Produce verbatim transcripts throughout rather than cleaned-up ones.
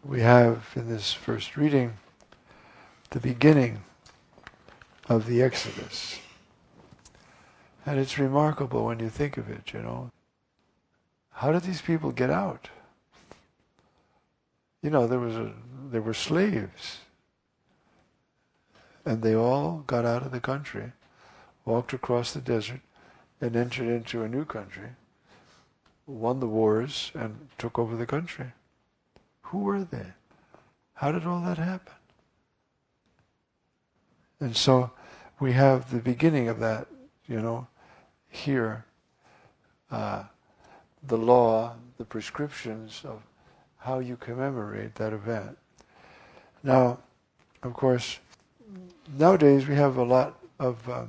we have in this first reading the beginning of the Exodus. And it's remarkable when you think of it, you know. How did these people get out? You know, there was a there were slaves. And they all got out of the country, walked across the desert, and entered into a new country, won the wars, and took over the country. Who were they? How did all that happen? And so we have the beginning of that, you know, here. Uh, the law, the prescriptions of how you commemorate that event. Now, of course, nowadays we have a lot of um,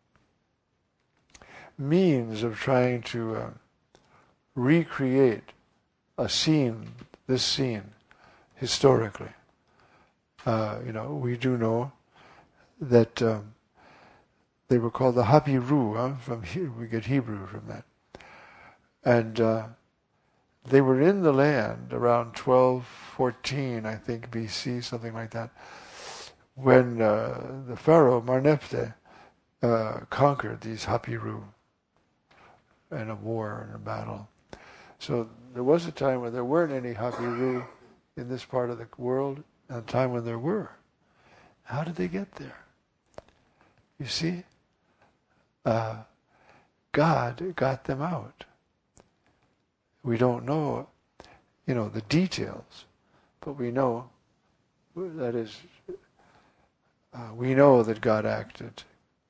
means of trying to uh, recreate a scene, this scene, historically. Uh, you know, we do know that um, they were called the Hapiru, huh? From he- we get Hebrew from that. And uh, they were in the land around twelve fourteen, I think, B C, something like that, when uh, the Pharaoh, Marnefte, uh, conquered these Hapiru in a war, in a battle. So there was a time when there weren't any Hapiru in this part of the world, and a time when there were. How did they get there? You see, uh, God got them out. We don't know, you know, the details, but we know, that is, uh, we know that God acted.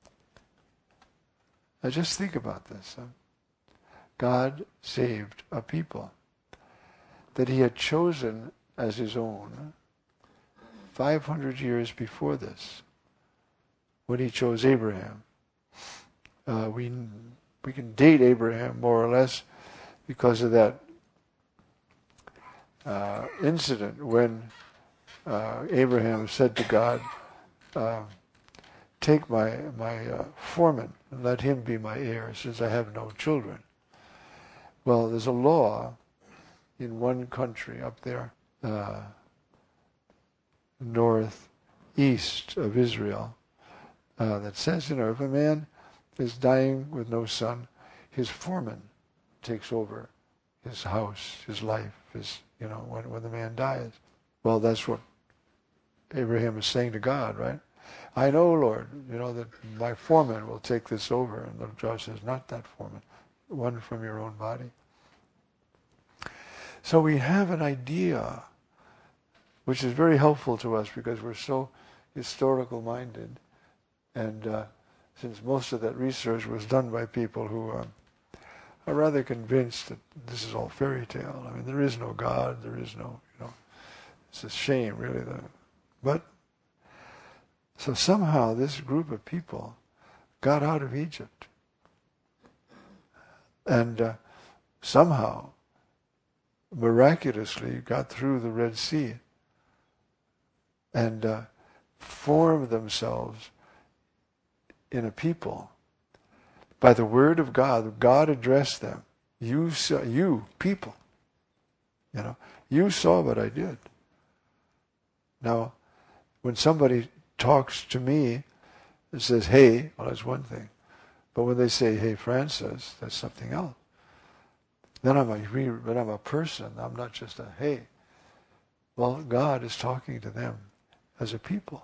Now just think about this. Huh? God saved a people that he had chosen as his own five hundred years before this, when he chose Abraham. Uh, we we can date Abraham more or less because of that uh, incident when uh, Abraham said to God, uh, take my, my uh, foreman and let him be my heir since I have no children. Well, there's a law in one country up there, uh, northeast of Israel, uh, that says, you know, if a man is dying with no son, his foreman takes over his house, his life, his, you know, when, when the man dies. Well, that's what Abraham is saying to God, right? I know, Lord, you know, that my foreman will take this over. And the judge says, not that foreman, one from your own body. So we have an idea, which is very helpful to us because we're so historical minded. And uh, since most of that research was done by people who uh, are rather convinced that this is all fairy tale. I mean, there is no God, there is no, you know, it's a shame, really. The, but, so somehow this group of people got out of Egypt. And uh, somehow, miraculously, got through the Red Sea and uh, formed themselves in a people. By the word of God, God addressed them. You saw, you people, you know, you saw what I did. Now, when somebody talks to me and says, hey, well, that's one thing. But when they say, hey, Francis, that's something else. Then I'm a, then I'm a person. I'm not just a hey. Well, God is talking to them as a people.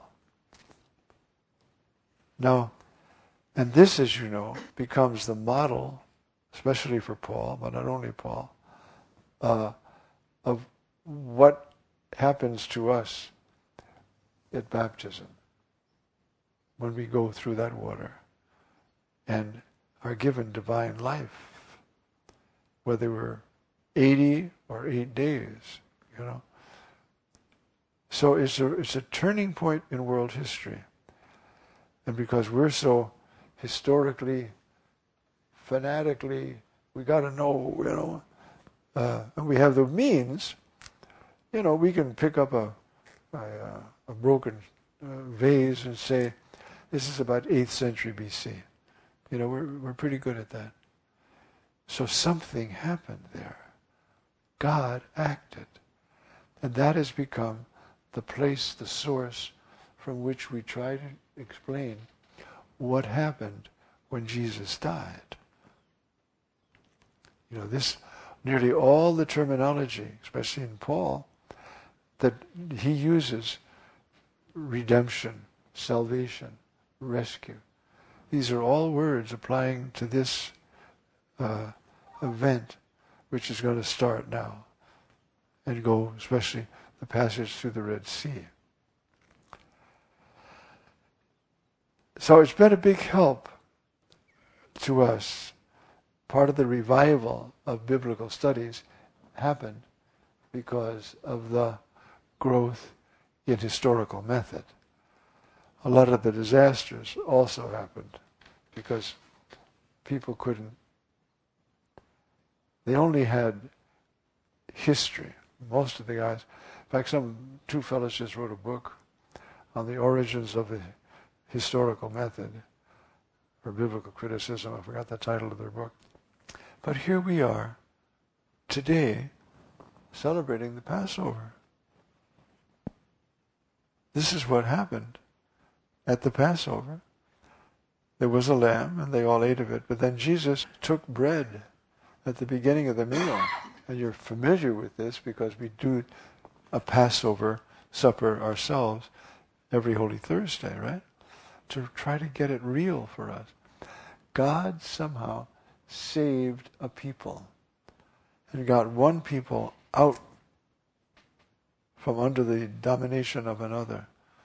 Now, and this, as you know, becomes the model, especially for Paul, but not only Paul, uh, of what happens to us at baptism when we go through that water and are given divine life, whether we're eighty or eight days, you know. So it's a, it's a turning point in world history. And because we're so historically, fanatically, we got to know, you know, uh, and we have the means, you know, we can pick up a, a, a broken uh, vase and say, this is about eighth century B C. You know, we're we're pretty good at that. So something happened there. God acted. And that has become the place, the source from which we try to explain what happened when Jesus died. You know, this, nearly all the terminology, especially in Paul, that he uses, redemption, salvation, rescue. These are all words applying to this uh, event, which is going to start now and go, especially the passage through the Red Sea. So it's been a big help to us. Part of the revival of biblical studies happened because of the growth in historical method. A lot of the disasters also happened because people couldn't, they only had history. Most of the guys, in fact, some two fellows just wrote a book on the origins of the historical method or biblical criticism. I forgot the title of their book. But here we are today celebrating the Passover. This is what happened at the Passover. There was a lamb and they all ate of it, but then Jesus took bread at the beginning of the meal. And you're familiar with this because we do a Passover supper ourselves every Holy Thursday, right? To try to get it real for us. God somehow saved a people and got one people out from under the domination of another.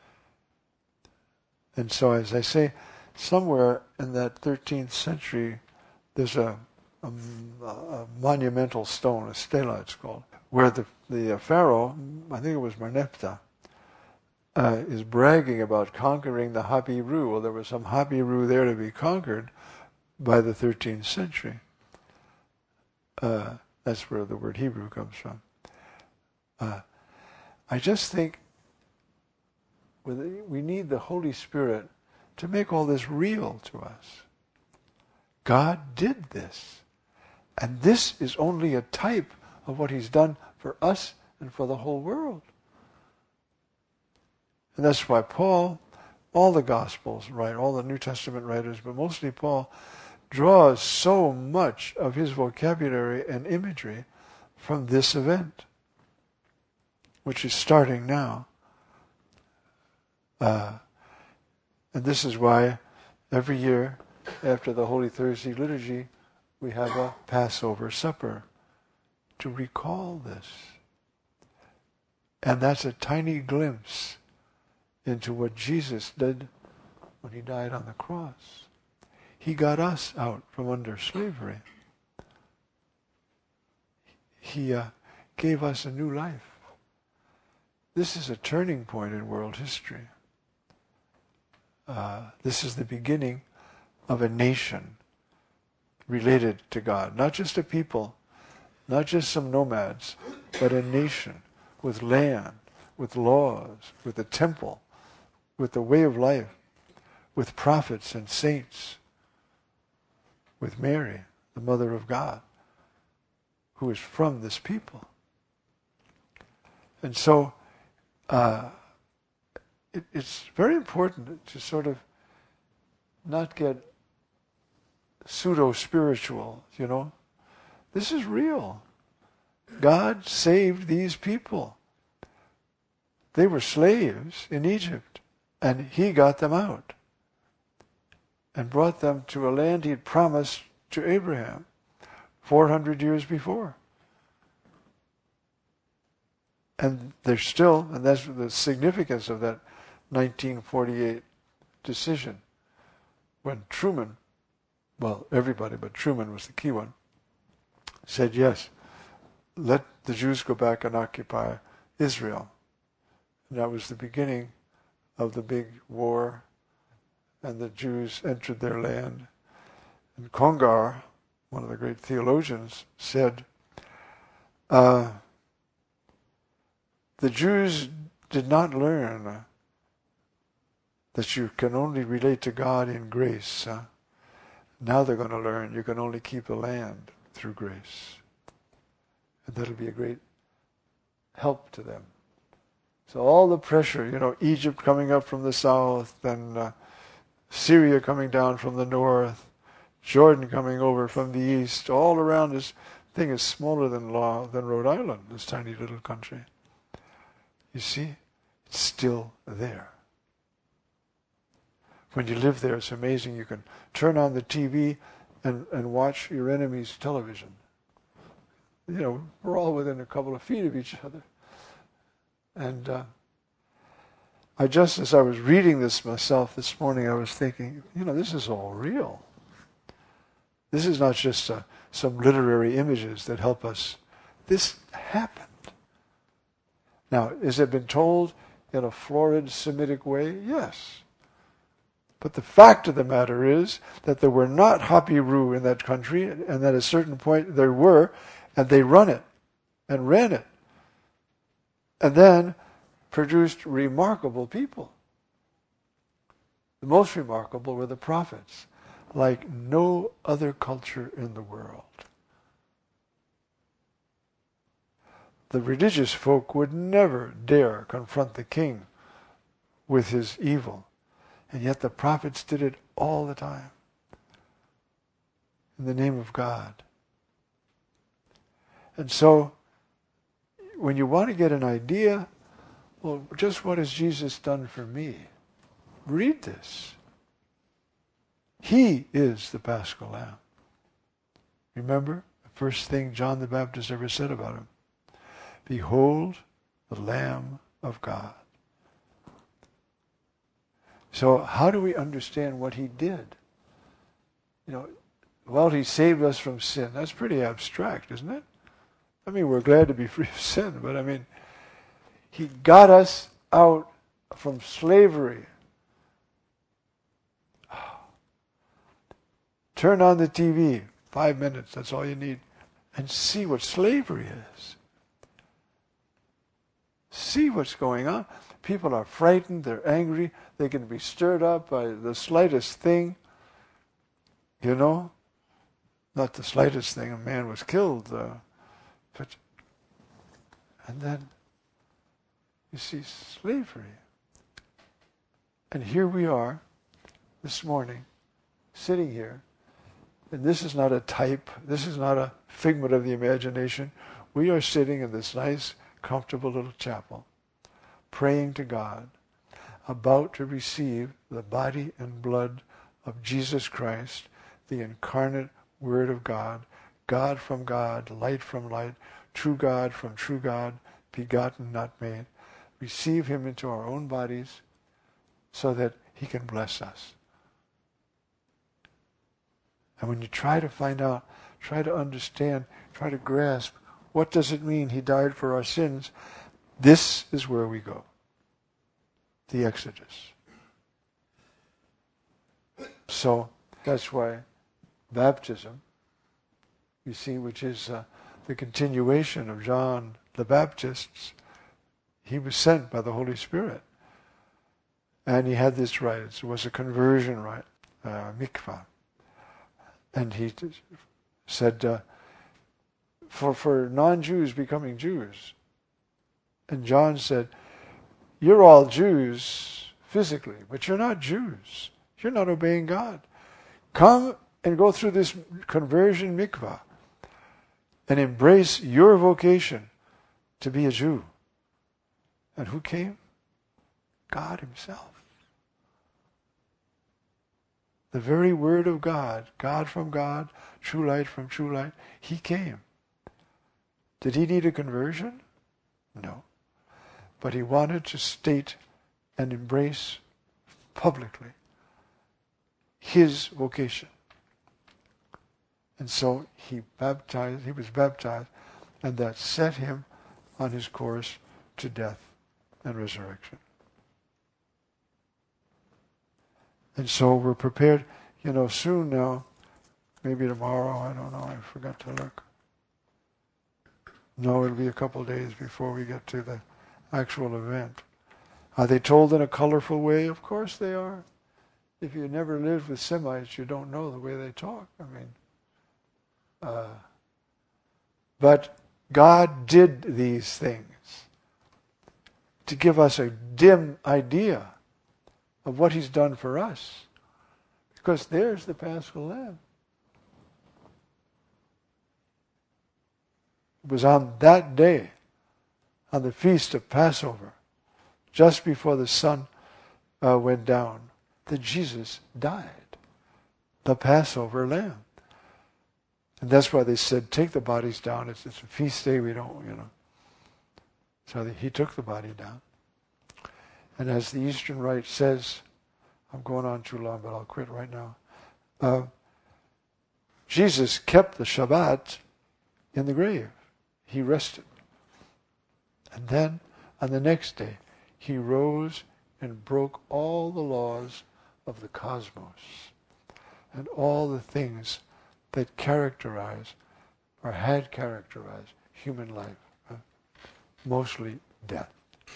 And so, as I say, somewhere in that thirteenth century, there's a, a, a monumental stone, a stela it's called, where the, the pharaoh, I think it was Merneptah, uh, is bragging about conquering the Habiru. Well, there was some Habiru there to be conquered by the thirteenth century. Uh, that's where the word Hebrew comes from. Uh, I just think we need the Holy Spirit to make all this real to us. God did this. And this is only a type of what He's done for us and for the whole world. And that's why Paul, all the Gospels, right, all the New Testament writers, but mostly Paul, draws so much of his vocabulary and imagery from this event, which is starting now. Uh, and this is why every year after the Holy Thursday liturgy we have a Passover supper to recall this. And that's a tiny glimpse into what Jesus did when He died on the cross. He got us out from under slavery. He uh, gave us a new life. This is a turning point in world history. Uh, this is the beginning of a nation related to God. Not just a people, not just some nomads, but a nation with land, with laws, with a temple, with the way of life, with prophets and saints, with Mary, the Mother of God, who is from this people. And so, uh, it, it's very important to sort of not get pseudo-spiritual, you know. This is real. God saved these people. They were slaves in Egypt, and He got them out and brought them to a land He'd promised to Abraham four hundred years before. And they're still, and that's the significance of that nineteen forty-eight decision, when Truman, well, everybody, but Truman was the key one, said, yes, let the Jews go back and occupy Israel. And that was the beginning of the big war, and the Jews entered their land. And Congar, one of the great theologians, said, uh, the Jews did not learn that you can only relate to God in grace. Huh? Now they're going to learn you can only keep the land through grace. And that'll be a great help to them. So all the pressure, you know, Egypt coming up from the south, and uh, Syria coming down from the north, Jordan coming over from the east, all around this thing is smaller than law, than Rhode Island, this tiny little country. You see, it's still there. When you live there, it's amazing. You can turn on the T V and, and watch your enemy's television. You know, we're all within a couple of feet of each other. And uh, I just, as I was reading this myself this morning, I was thinking, you know, this is all real. This is not just uh, some literary images that help us. This happened. Now, has it been told in a florid Semitic way? Yes. But the fact of the matter is that there were not Hapiru in that country, and at a certain point there were, and they run it, and ran it. And then produced remarkable people. The most remarkable were the prophets, like no other culture in the world. The religious folk would never dare confront the king with his evil, and yet the prophets did it all the time in the name of God. And so, when you want to get an idea, well, just what has Jesus done for me? Read this. He is the Paschal Lamb. Remember the first thing John the Baptist ever said about him? Behold, the Lamb of God. So how do we understand what he did? You know, well, he saved us from sin. That's pretty abstract, isn't it? I mean, we're glad to be free of sin, but I mean, he got us out from slavery. Turn on the T V, five minutes, that's all you need, and see what slavery is. See what's going on. People are frightened, they're angry, they can be stirred up by the slightest thing. You know? Not the slightest thing, a man was killed. Uh, but, and then, you see, slavery. And here we are, this morning, sitting here, and this is not a type, this is not a figment of the imagination. We are sitting in this nice, comfortable little chapel, praying to God, about to receive the body and blood of Jesus Christ, the incarnate Word of God, God from God, light from light, true God from true God, begotten, not made. Receive him into our own bodies so that he can bless us. And when you try to find out, try to understand, try to grasp, what does it mean he died for our sins? This is where we go. The Exodus. So that's why baptism, you see, which is uh, the continuation of John the Baptist's, he was sent by the Holy Spirit. And he had this rite. It was a conversion rite, uh, mikvah. And he t- said, uh, for, for non-Jews becoming Jews. And John said, you're all Jews physically, but you're not Jews. You're not obeying God. Come and go through this conversion mikvah and embrace your vocation to be a Jew. And who came? God himself. The very Word of God, God from God, true light from true light, he came. Did he need a conversion? No. But he wanted to state and embrace publicly his vocation. And so he baptized, he was baptized, and that set him on his course to death and resurrection. And so we're prepared, you know, soon now, maybe tomorrow, I don't know, I forgot to look. No, it'll be a couple of days before we get to the actual event. Are they told in a colorful way? Of course they are. If you never lived with Semites, you don't know the way they talk. I mean, uh, but God did these things to give us a dim idea of what he's done for us. Because there's the Paschal Lamb. It was on that day, on the feast of Passover, just before the sun uh, went down, that Jesus died. The Passover Lamb. And that's why they said, take the bodies down. It's, it's a feast day, we don't, you know. So he took the body down. And as the Eastern Rite says, I'm going on too long, but I'll quit right now. Uh, Jesus kept the Shabbat in the grave. He rested. And then, on the next day, he rose and broke all the laws of the cosmos and all the things that characterize or had characterized human life, uh, mostly death.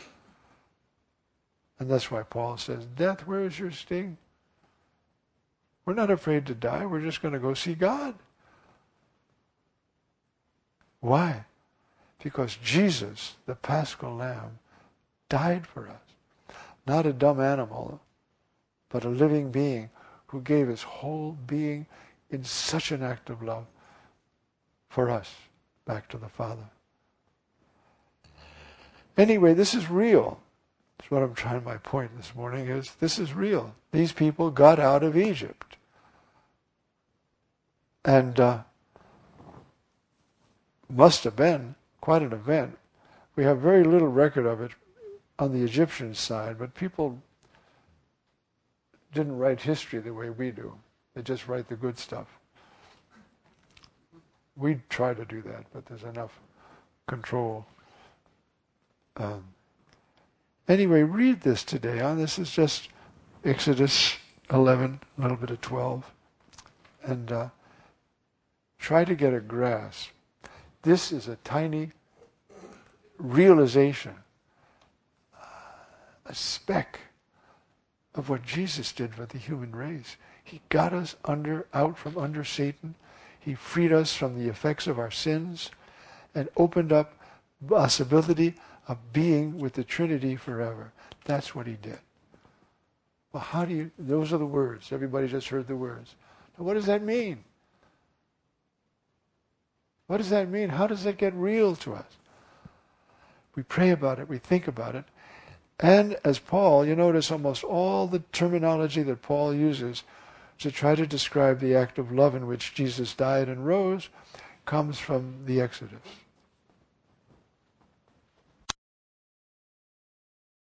And that's why Paul says, death, where is your sting? We're not afraid to die. We're just going to go see God. Why? Because Jesus, the Paschal Lamb, died for us. Not a dumb animal, but a living being who gave his whole being in such an act of love for us, back to the Father. Anyway, this is real. That's what I'm trying, my point this morning is, this is real. These people got out of Egypt. And uh, must have been quite an event. We have very little record of it on the Egyptian side, but people didn't write history the way we do. They just write the good stuff. We try to do that, but there's enough control. Um, anyway, read this today. Huh? This is just Exodus eleven, a little bit of twelve. And uh, try to get a grasp. This is a tiny realization, a speck of what Jesus did for the human race. He got us under, out from under Satan. He freed us from the effects of our sins and opened up the possibility of being with the Trinity forever. That's what he did. Well, how do you, those are the words. Everybody just heard the words. Now, what does that mean? What does that mean? How does that get real to us? We pray about it, we think about it. And as Paul, you notice almost all the terminology that Paul uses to try to describe the act of love in which Jesus died and rose comes from the Exodus.